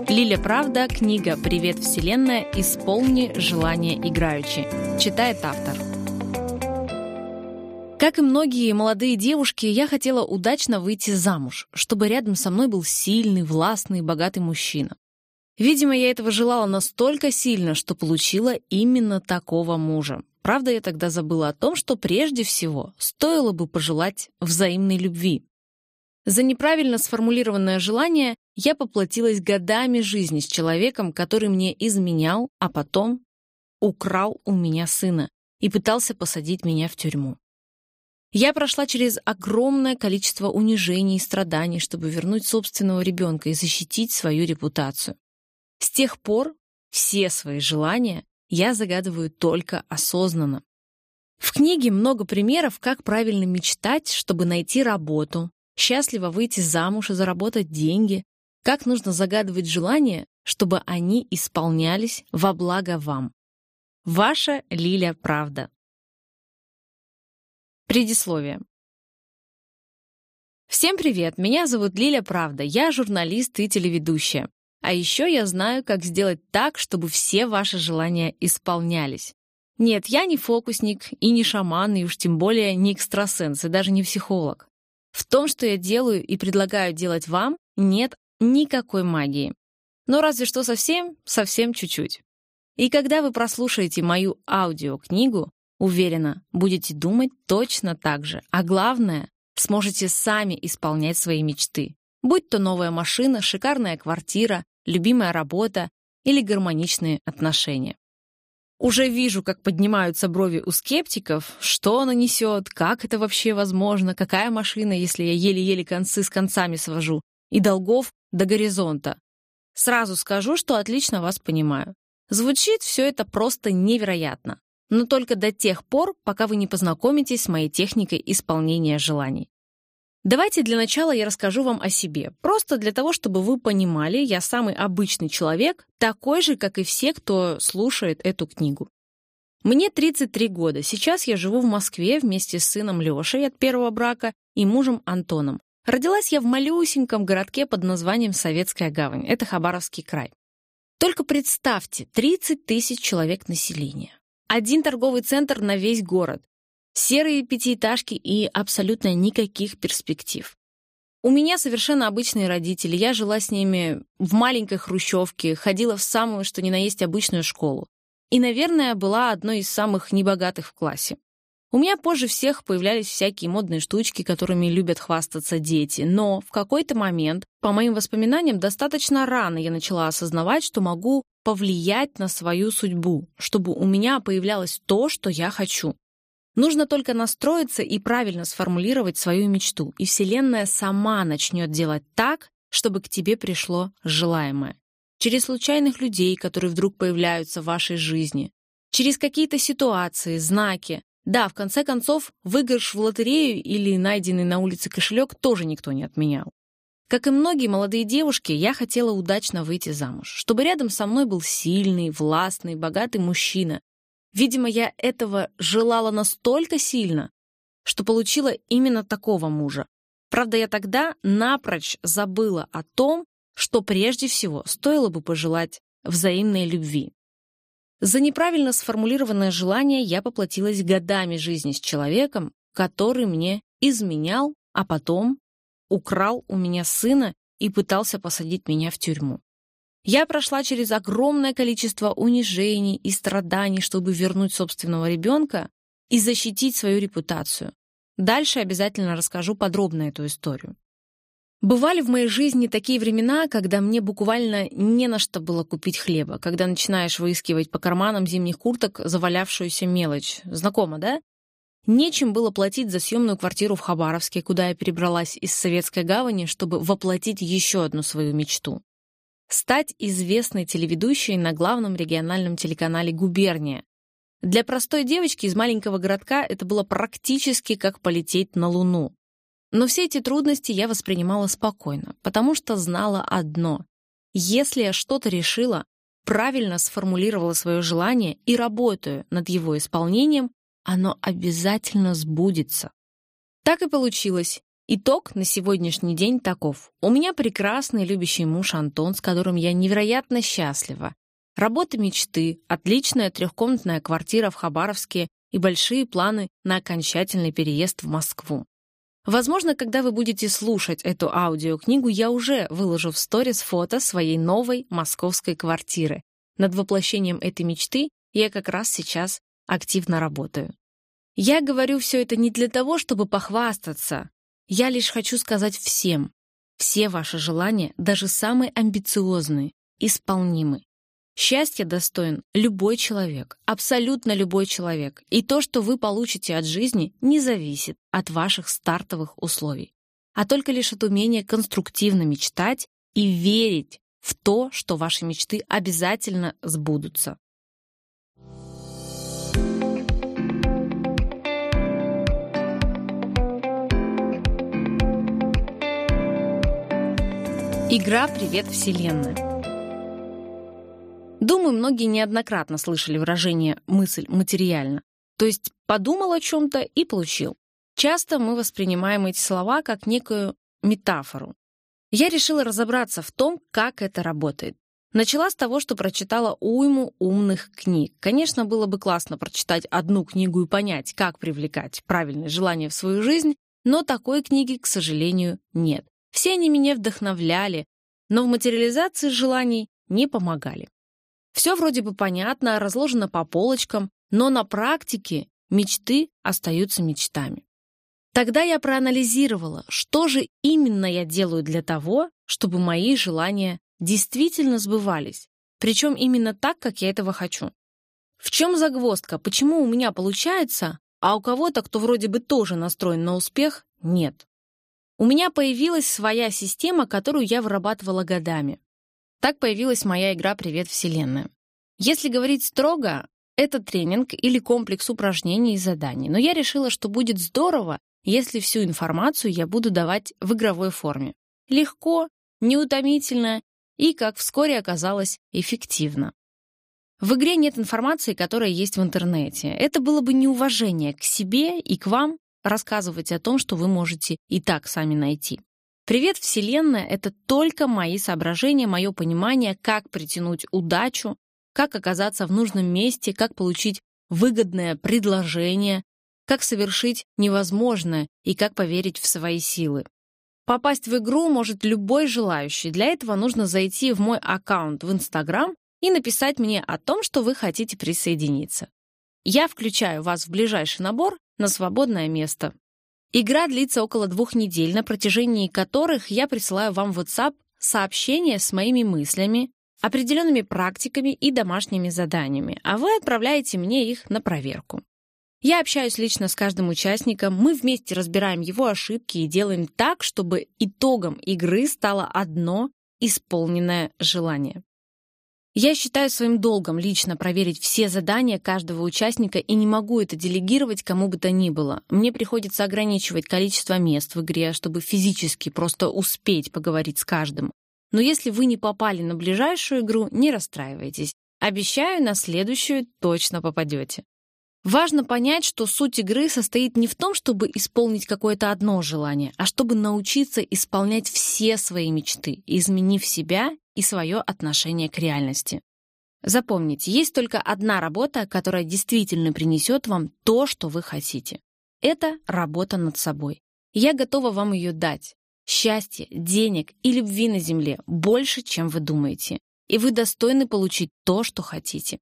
Лиля Правда, книга «Привет, Вселенная. Исполни желание играючи». Читает автор. Как и многие молодые девушки, я хотела удачно выйти замуж, чтобы рядом со мной был сильный, властный, богатый мужчина. Видимо, я этого желала настолько сильно, что получила именно такого мужа. Правда, я тогда забыла о том, что прежде всего стоило бы пожелать взаимной любви. За неправильно сформулированное желание я поплатилась годами жизни с человеком, который мне изменял, а потом украл у меня сына и пытался посадить меня в тюрьму. Я прошла через огромное количество унижений и страданий, чтобы вернуть собственного ребенка и защитить свою репутацию. С тех пор все свои желания я загадываю только осознанно. В книге много примеров, как правильно мечтать, чтобы найти работу, счастливо выйти замуж и заработать деньги, как нужно загадывать желания, чтобы они исполнялись во благо вам. Ваша Лиля Правда. Предисловие. Всем привет, меня зовут Лиля Правда, я журналист и телеведущая. А еще я знаю, как сделать так, чтобы все ваши желания исполнялись. Нет, я не фокусник и не шаман, и уж тем более не экстрасенс, и даже не психолог. В том, что я делаю и предлагаю делать вам, нет никакой магии. Но разве что совсем чуть-чуть. И когда вы прослушаете мою аудиокнигу, уверена, будете думать точно так же. А главное, сможете сами исполнять свои мечты. Будь то новая машина, шикарная квартира, любимая работа или гармоничные отношения. Уже вижу, как поднимаются брови у скептиков, что она несет, как это вообще возможно, какая машина, если я еле-еле концы с концами свожу, и долгов до горизонта. Сразу скажу, что отлично вас понимаю. Звучит все это просто невероятно, но только до тех пор, пока вы не познакомитесь с моей техникой исполнения желаний. Давайте для начала я расскажу вам о себе. Просто для того, чтобы вы понимали, я самый обычный человек, такой же, как и все, кто слушает эту книгу. Мне 33 года. Сейчас я живу в Москве вместе с сыном Лешей от первого брака и мужем Антоном. Родилась я в малюсеньком городке под названием Советская Гавань. Это Хабаровский край. Только представьте, 30 тысяч человек населения. Один торговый центр на весь город. Серые пятиэтажки и абсолютно никаких перспектив. У меня совершенно обычные родители, я жила с ними в маленькой хрущевке, ходила в самую, что ни на есть, обычную школу. И, наверное, была одной из самых небогатых в классе. У меня позже всех появлялись всякие модные штучки, которыми любят хвастаться дети, но в какой-то момент, по моим воспоминаниям, достаточно рано я начала осознавать, что могу повлиять на свою судьбу, чтобы у меня появлялось то, что я хочу. Нужно только настроиться и правильно сформулировать свою мечту, и Вселенная сама начнет делать так, чтобы к тебе пришло желаемое. Через случайных людей, которые вдруг появляются в вашей жизни, через какие-то ситуации, знаки. Да, в конце концов, выигрыш в лотерею или найденный на улице кошелек тоже никто не отменял. Как и многие молодые девушки, я хотела удачно выйти замуж, чтобы рядом со мной был сильный, властный, богатый мужчина. Видимо, я этого желала настолько сильно, что получила именно такого мужа. Правда, я тогда напрочь забыла о том, что прежде всего стоило бы пожелать взаимной любви. За неправильно сформулированное желание я поплатилась годами жизни с человеком, который мне изменял, а потом украл у меня сына и пытался посадить меня в тюрьму. Я прошла через огромное количество унижений и страданий, чтобы вернуть собственного ребенка и защитить свою репутацию. Дальше обязательно расскажу подробно эту историю. Бывали в моей жизни такие времена, когда мне буквально не на что было купить хлеба, когда начинаешь выискивать по карманам зимних курток завалявшуюся мелочь. Знакомо, да? Нечем было платить за съемную квартиру в Хабаровске, куда я перебралась из Советской Гавани, чтобы воплотить еще одну свою мечту. Стать известной телеведущей на главном региональном телеканале «Губерния». Для простой девочки из маленького городка это было практически как полететь на Луну. Но все эти трудности я воспринимала спокойно, потому что знала одно. Если я что-то решила, правильно сформулировала свое желание и работаю над его исполнением, оно обязательно сбудется. Так и получилось. Итог на сегодняшний день таков. У меня прекрасный любящий муж Антон, с которым я невероятно счастлива. Работа мечты, отличная трехкомнатная квартира в Хабаровске и большие планы на окончательный переезд в Москву. Возможно, когда вы будете слушать эту аудиокнигу, я уже выложу в сторис фото своей новой московской квартиры. Над воплощением этой мечты я как раз сейчас активно работаю. Я говорю все это не для того, чтобы похвастаться. Я лишь хочу сказать всем, все ваши желания, даже самые амбициозные, исполнимы. Счастья достоин любой человек, абсолютно любой человек. И то, что вы получите от жизни, не зависит от ваших стартовых условий, а только лишь от умения конструктивно мечтать и верить в то, что ваши мечты обязательно сбудутся. Игра «Привет, Вселенная». Думаю, многие неоднократно слышали выражение «мысль материальна», то есть подумал о чем-то и получил. Часто мы воспринимаем эти слова как некую метафору. Я решила разобраться в том, как это работает. Начала с того, что прочитала уйму умных книг. Конечно, было бы классно прочитать одну книгу и понять, как привлекать правильные желания в свою жизнь, но такой книги, к сожалению, нет. Все они меня вдохновляли, но в материализации желаний не помогали. Все вроде бы понятно, разложено по полочкам, но на практике мечты остаются мечтами. Тогда я проанализировала, что же именно я делаю для того, чтобы мои желания действительно сбывались, причем именно так, как я этого хочу. В чем загвоздка, почему у меня получается, а у кого-то, кто вроде бы тоже настроен на успех, нет. У меня появилась своя система, которую я вырабатывала годами. Так появилась моя игра «Привет, Вселенная». Если говорить строго, это тренинг или комплекс упражнений и заданий, но я решила, что будет здорово, если всю информацию я буду давать в игровой форме. Легко, неутомительно и, как вскоре оказалось, эффективно. В игре нет информации, которая есть в интернете. Это было бы неуважение к себе и к вам рассказывать о том, что вы можете и так сами найти. «Привет, Вселенная» — это только мои соображения, мое понимание, как притянуть удачу, как оказаться в нужном месте, как получить выгодное предложение, как совершить невозможное и как поверить в свои силы. Попасть в игру может любой желающий. Для этого нужно зайти в мой аккаунт в Instagram и написать мне о том, что вы хотите присоединиться. Я включаю вас в ближайший набор на свободное место. Игра длится около 2 недель, на протяжении которых я присылаю вам в WhatsApp сообщения с моими мыслями, определенными практиками и домашними заданиями, а вы отправляете мне их на проверку. Я общаюсь лично с каждым участником, мы вместе разбираем его ошибки и делаем так, чтобы итогом игры стало одно исполненное желание. Я считаю своим долгом лично проверить все задания каждого участника и не могу это делегировать кому бы то ни было. Мне приходится ограничивать количество мест в игре, чтобы физически просто успеть поговорить с каждым. Но если вы не попали на ближайшую игру, не расстраивайтесь. Обещаю, на следующую точно попадете. Важно понять, что суть игры состоит не в том, чтобы исполнить какое-то одно желание, а чтобы научиться исполнять все свои мечты, изменив себя и свое отношение к реальности. Запомните, есть только одна работа, которая действительно принесет вам то, что вы хотите. Это работа над собой. Я готова вам ее дать. Счастья, денег и любви на земле больше, чем вы думаете. И вы достойны получить то, что хотите.